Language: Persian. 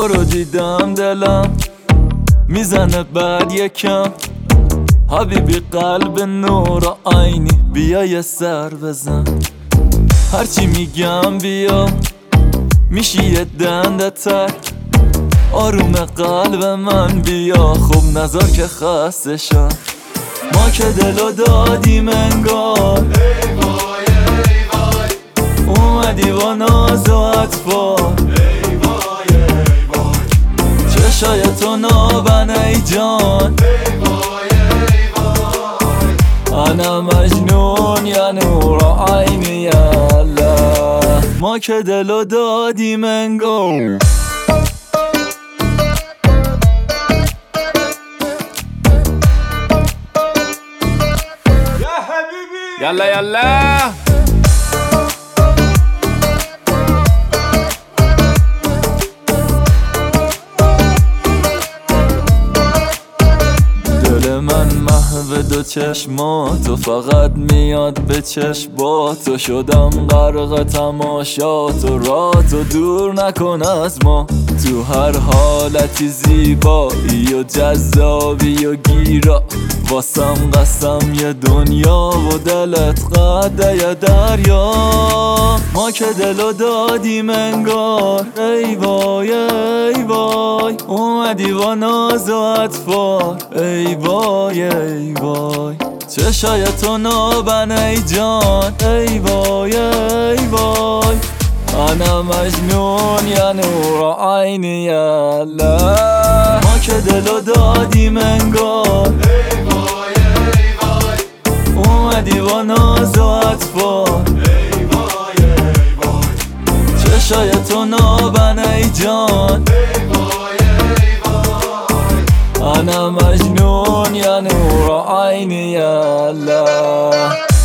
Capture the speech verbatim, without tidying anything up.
تو رو دیدم دلم میزنه بعد یکم، حبیبی قلب نور آینی بیا یه سر بزن. هرچی میگم بیا میشی یه دنده تر، آروم قلب من بیا خوب نظر که خسته شد. ما که دلو دادیم انگار ای وای ای وای، اومدی با ناز و اطفال ای وای ای وای، چشای تو نابن ای جان ای وای ای وای، انا مجنون یا نور عینی یا الله. ما که دلو دادیم انگار يلا يلا دل من محو دو چشمات و فقط میاد به چشمات و شدم غرق تماشات و رات و دور نکن از ما. تو هر حالتی زیبایی و جذابی و گیرا، واسم قسم یه دنیا و دلت قده یه دریا. ما که دلو دادیم انگار ای وای ای وای، اومدی با ناز و اطفال ای وای ای وای، چشای تو نابن ای جان ای وای ای وای، انا مجنون یا نور عینی یا الله. ما که دلو دادیم انگار ای وای ای وای، اومدی با ناز و اطفال ای وای ای وای، چشای تو نابن ای جان ای وای ای وای، انا مجنون یا نور عینی یا الله.